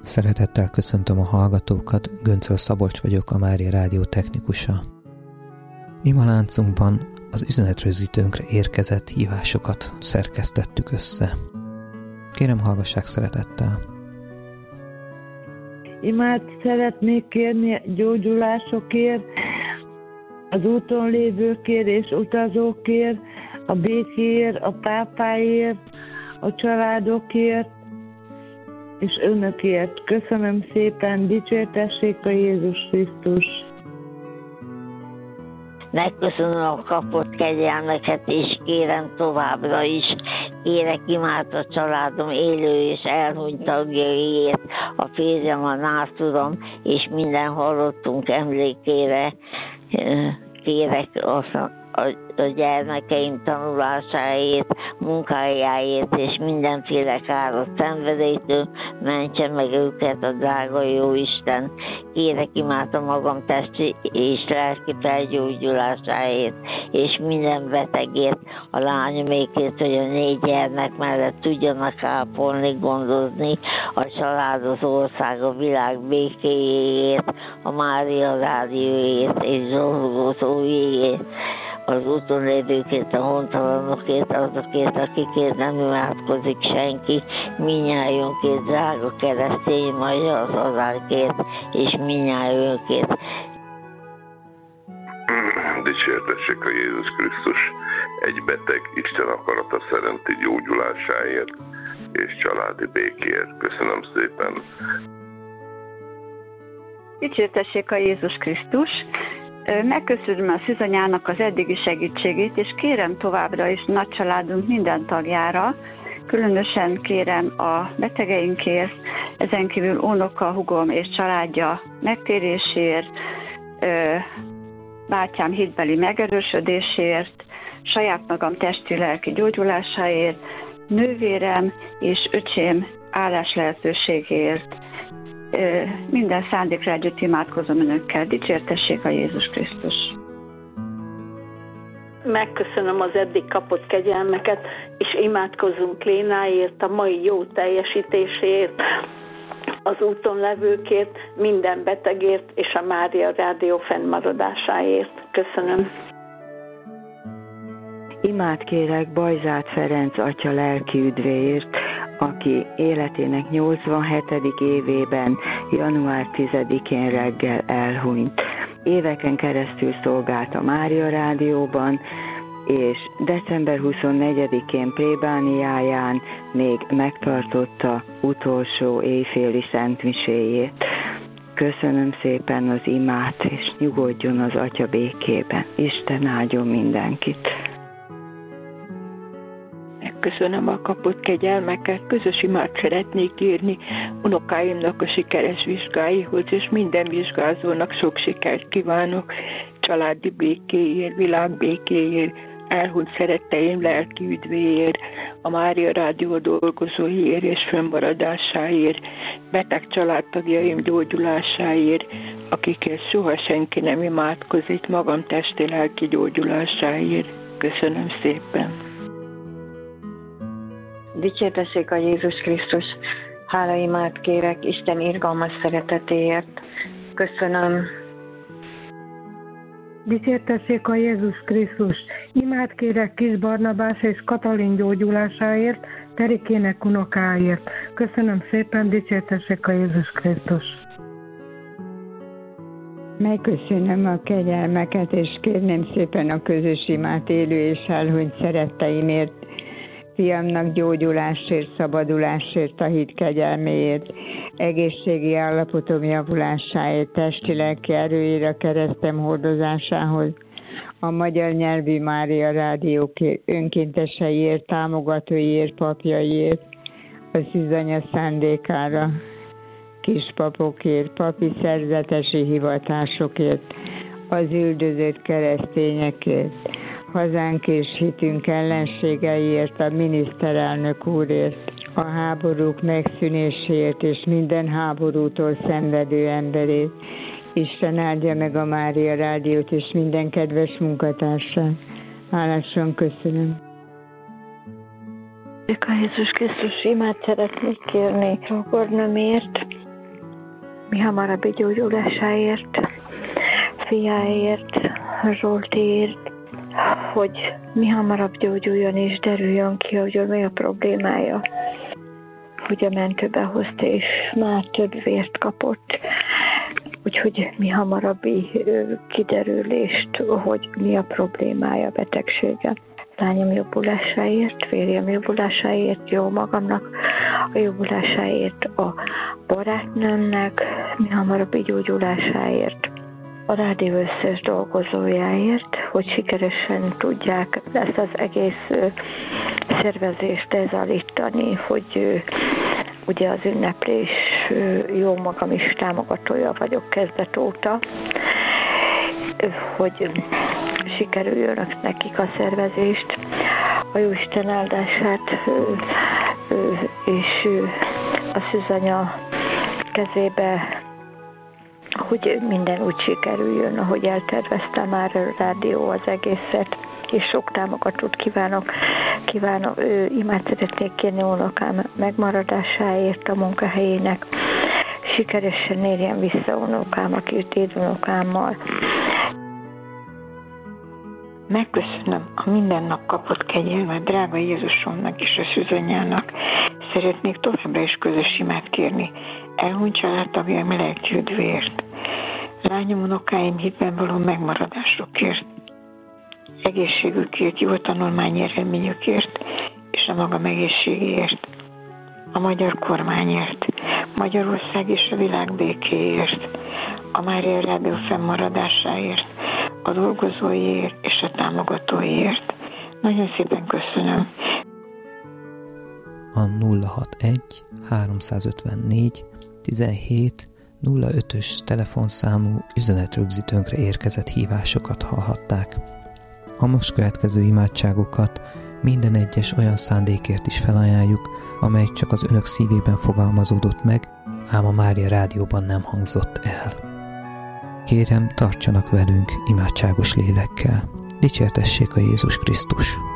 Szeretettel köszöntöm a hallgatókat, Göncöl Szabolcs vagyok, a Mária Rádió technikusa. Imaláncunkban az üzenetrögzítőnkre érkezett hívásokat szerkesztettük össze. Kérem, hallgassák szeretettel! Imát szeretnék kérni gyógyulásokért, az úton lévőkért és utazókért, a békéért, a pápáért, a családokért, és önökért. Köszönöm szépen, dicsértessék a Jézus Krisztus! Megköszönöm a kapott kegyelmeket, és kérem továbbra is. Kérek imát a családom élő és elhunyt tagjaiért, a férjem, a nászúrom, és minden hallottunk emlékére. Kérek a gyermekeim tanulásáért, munkájáért és mindenféle káros szenvedélytől mentse meg őket a drága jó Isten. Kérek imát a magam testi és lelki felgyógyulásáért, és minden betegért, a lányomékért, hogy a 4 gyermek mellett tudjanak ápolni, gondozni, a család, az ország, a világ békéjéért, a Mária Rádióért és dolgozóiért, az úton lévőkért, a hontalanokért, azokért, akikért nem imádkozik senki, minnyájunkért, drága keresztény magyar hazánkért, és minnyájunkért. Dicsértessék a Jézus Krisztus egy beteg Isten akarata szerinti gyógyulásáért és családi békéért. Köszönöm szépen. Dicsértessék a Jézus Krisztus. Megköszönöm a Szűzanyának az eddigi segítségét, és kérem továbbra is nagy családunk minden tagjára, különösen kérem a betegeinkért, ezen kívül unoka, hugom és családja megtérésért, bátyám hitbeli megerősödésért, saját magam testi-lelki gyógyulásáért, nővérem és öcsém állás lehetőségért. Minden szándékra együtt imádkozom önökkel. Dicsértessék a Jézus Krisztus! Megköszönöm az eddig kapott kegyelmeket, és imádkozunk Lénáért, a mai jó teljesítéséért, az úton levőkért, minden betegért, és a Mária Rádió fennmaradásáért. Köszönöm. Imát kérek Bajzát Ferenc atya lelki üdvéért, aki életének 87. évében, január 10-én reggel elhunyt. Éveken keresztül szolgált a Mária Rádióban, és december 24-én plébániáján még megtartotta utolsó éjféli szentmiséjét. Köszönöm szépen az imát, és nyugodjon az Atya békében. Isten áldjon mindenkit! Köszönöm a kapott kegyelmeket, közös imát szeretnék írni unokáimnak a sikeres vizsgáihoz, és minden vizsgázónak sok sikert kívánok, családi békéért, világ békéért, elhunyt szeretteim lelki üdvéért, a Mária Rádió dolgozóiért és fönnmaradásáért, beteg családtagjaim gyógyulásáért, akikért soha senki nem imádkozik, magam testi lelki gyógyulásáért. Köszönöm szépen! Dicsértessék a Jézus Krisztus! Hálaimát kérek Isten irgalmas szeretetéért. Köszönöm. Dicsértessék a Jézus Krisztus! Imát kérek Kis Barnabás és Katalin gyógyulásáért, Terikének unokáért. Köszönöm szépen, dicsértessék a Jézus Krisztus! Megköszönöm a kegyelmeket, és kérném szépen a közös imát élő és elhunyt szeretteimért, fiamnak gyógyulásért, szabadulásért, a hit kegyelméért, egészségi állapotom javulásáért, testi-lelki erőért, a keresztem hordozásához, a magyar nyelvű Mária Rádió önkénteseiért, támogatóiért, papjaiért, a Szűzanya szándékára, kispapokért, papi szerzetesi hivatásokért, az üldözött keresztényekért, hazánk és hitünk ellenségeiért, a miniszterelnök úrért, a háborúk megszűnéséért és minden háborútól szenvedő emberét. Isten áldja meg a Mária Rádiót és minden kedves munkatársát. Hálásan köszönöm. A Jézus Krisztus imát szeretnék kérni Rokornőmért, mi hamarabbi gyógyulásáért, fiáért, Zsoltéért, hogy mi hamarabb gyógyuljon és derüljön ki, hogy mi a problémája. Hogy a mentőbe hozta, és már több vért kapott. Úgyhogy mi hamarabbi kiderülést, hogy mi a problémája, a betegsége. Lányom jobbulásáért, férjem jobbulásáért, jó magamnak a jobbulásáért, a barátnőmnek, mi hamarabbi gyógyulásáért, a rádió összes dolgozójáért, hogy sikeresen tudják ezt az egész szervezést lezalítani, hogy ugye az ünneplés, jó magam is támogatója vagyok kezdet óta, hogy sikerüljön nekik a szervezést, a Jóisten áldását és a szűzanya kezébe, hogy minden úgy sikerüljön, ahogy eltervezte már a rádió az egészet, és sok támogatót kívánok. Imád szeretnék kérni unokám megmaradásáért a munkahelyének. Sikeresen érjen vissza unokám, aki dédunokámmal. Megköszönöm a minden nap kapott kegyelmet drága Jézusomnak és a szűzanyának. Szeretnék továbbra is közös imát kérni elhunyt családtagjaim lelkiüdvért, lányom unokáim hitben való megmaradásokért, egészségükért, jó tanulmányi eredményükért és a magam egészségéért, a magyar kormányért, Magyarország és a világ békéért, a Mária Rádió fennmaradásáért, a dolgozóiért és a támogatóiért. Nagyon szépen köszönöm. A 061 354 17 05-ös telefonszámú üzenetrögzítőnkre érkezett hívásokat hallhatták. A most következő imádságokat minden egyes olyan szándékért is felajánljuk, amely csak az önök szívében fogalmazódott meg, ám a Mária Rádióban nem hangzott el. Kérem, tartsanak velünk imádságos lélekkel. Dicsértessék a Jézus Krisztus!